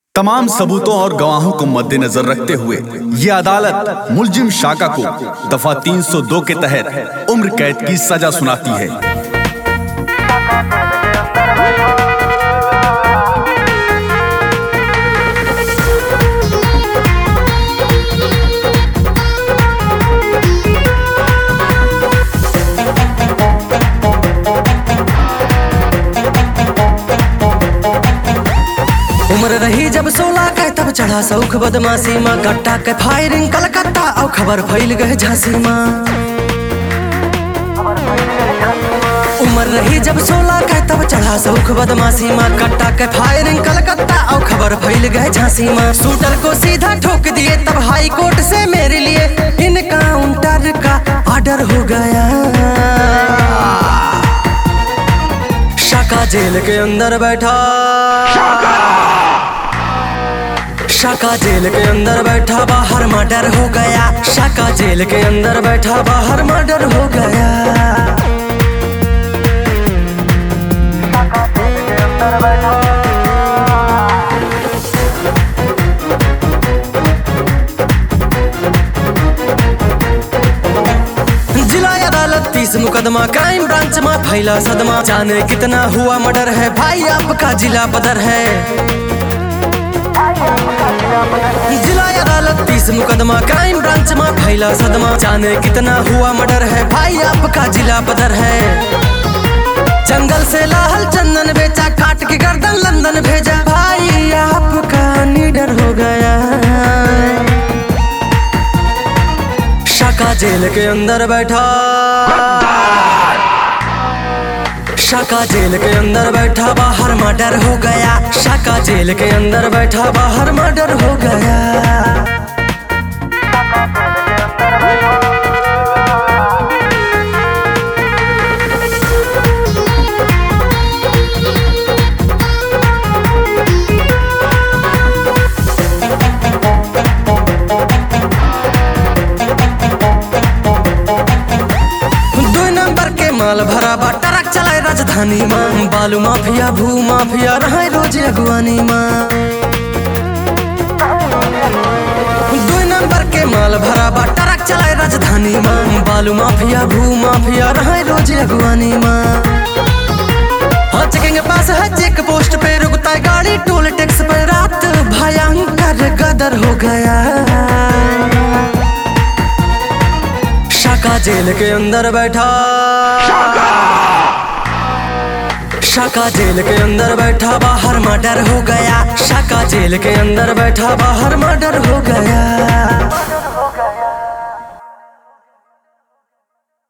तमाम सबूतों और गवाहों को मद्देनजर रखते हुए ये अदालत मुलजिम शाका को दफा 302 के तहत उम्र कैद की सजा सुनाती है। उम्र रही जब 16 के तब चढ़ा सौख बदमाशी माँ कट्टा के फायरिंग कलकत्ता और खबर फैल गए झांसी माँ। उम्र रही जब 16 के तब चढ़ा सौख बदमाशी माँ कट्टा के फायरिंग कलकत्ता और खबर फैल गए झांसी माँ। शूटर को सीधा ठोक दिए तब हाई कोर्ट से मेरे लिए इनकाउंटर का ऑर्डर हो गया। शाका जेल के अंदर बैठा, शाका जेल के अंदर बैठा बाहर मर्डर हो गया। शाका जेल के अंदर बैठा बाहर मर्डर हो गया। शाका जेल के अंदर बैठा जिला अदालत 30 मुकदमा क्राइम ब्रांच में फैला सदमा। जाने कितना हुआ मर्डर है भाई आपका जिला बदर है। जिला अदालत 30 मुकदमा क्राइम ब्रांच में फैला सदमा। जाने कितना हुआ मर्डर है भाई आपका जिला बदर है। जंगल से लाहल चंदन बेचा काट के गर्दन लंदन भेजा भाई आपका निडर हो गया। शाका जेल के अंदर बैठा, शाका जेल के अंदर बैठा बाहर मर्डर हो गया। शाका जेल के अंदर बैठा बाहर मर्डर हो गया। माल भरा बा ट्रक चलाए राजधानी माँ। बालू माफिया भू माफिया रहे रोज अगुवानी माँ। 2 नंबर के माल भरा बा ट्रक चलाए राजधानी माँ। बालू माफिया भू माफिया रहे रोज अगुवानी माँ। हाँ चेकिंग पास है चेक पोस्ट पे रुकता है गाड़ी टोल टैक्स पे रात भयंकर गदर हो गया। शाका जेल के अंदर बैठा, शाका जेल के अंदर बैठा बाहर मर्डर हो गया। शाका जेल के अंदर बैठा बाहर मर्डर हो गया।